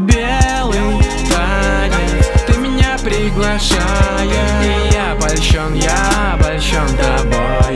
белый танец, ты меня приглашаешь, и я польщен тобой.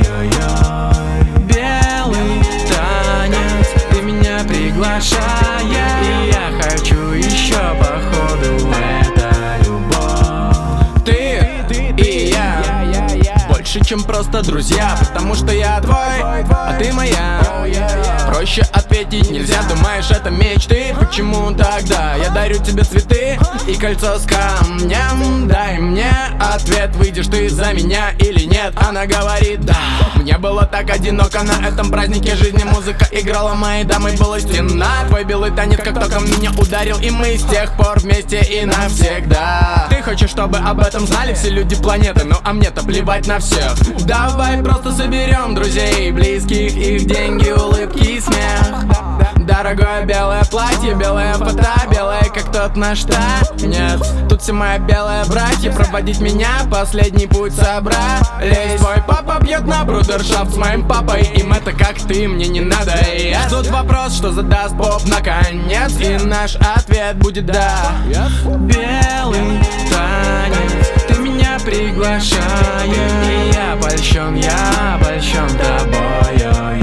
Белый танец, ты меня приглашаешь, и я хочу еще, походу, это любовь. Ты и я больше, чем просто друзья, потому что я твой, а ты моя. Проще ответить нельзя, думаешь, это мечты? Почему тогда я дарю тебе цветы и кольцо с камнем? Дай мне ответ, выйдешь ты за меня или нет? Она говорит да. Мне было так одиноко на этом празднике жизни. Музыка играла, моей дамой была стена. Твой белый танец как током меня ударил, и мы с тех пор вместе и навсегда. Ты хочешь, чтобы об этом знали все люди планеты, ну а мне-то плевать на всех. Давай просто соберем друзей, близких, их деньги, улыбки и смех. Дорогое белое платье, белая фото, белая как тот наш танец. Тут все мои белые братья, проводить меня последний путь собрались. Твой папа бьет на брудершафт с моим папой, им это как ты, мне не надо. Я ждут вопрос, что задаст Боб наконец, и наш ответ будет да. Белый танец, ты меня приглашаешь, и я польщен тобой.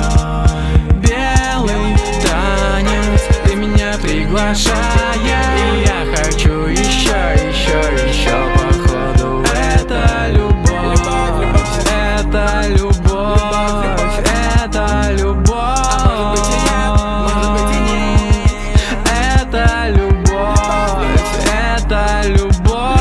Белый танец, ты меня приглашаешь, и я хочу еще, походу, это любовь, это любовь, это любовь. Может быть и нет, это любовь, это любовь,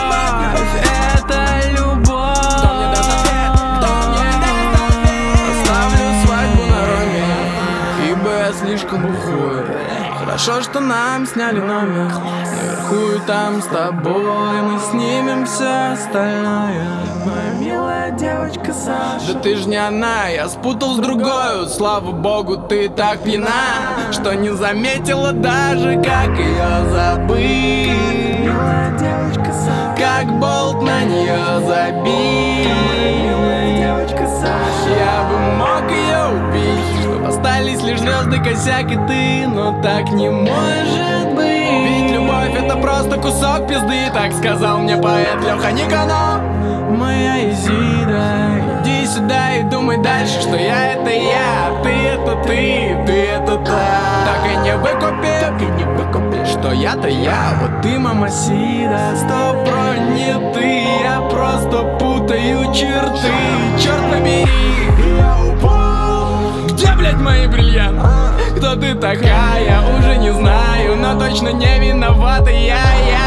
это любовь. Кто мне даст ответ? Кто мне даст ответ? Оставлю свадьбу на Роме, ибо я слишком бухой. Хорошо, что нам сняли номер наверху, и там с тобой мы снимем все остальное. Моя милая девочка Саша. Да ты ж не она, я спутал с другой. Слава богу, ты так пьяна, что не заметила даже, как ее забыть. Милая девочка Саша, как болт на нее забить. Милая девочка Саша, я бы мог ее убить, чтобы остались лишь звезды, косяк и ты, но так не может быть. Ведь любовь это просто кусок пизды, так сказал мне поэт Леха Никонов. Моя Изида, иди сюда и думай дальше, что я это я, ты это ты это так и не выкупишь, что я-то я, вот ты мамасида. Стоп, про не ты, я просто путаю черты. Черт побери, я упал. Где, блядь, мои бриллианты? Кто ты такая, уже не знаю, но точно не виновата я.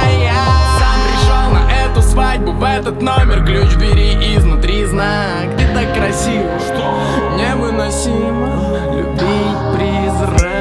Сам пришел на эту свадьбу, в этот номер, ключ бери изнутри, знак. Ты так красиво, что невыносимо любить призрак.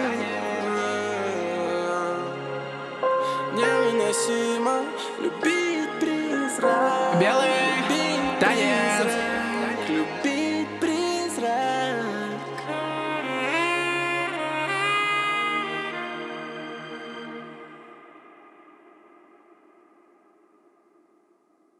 Невыносимо любить.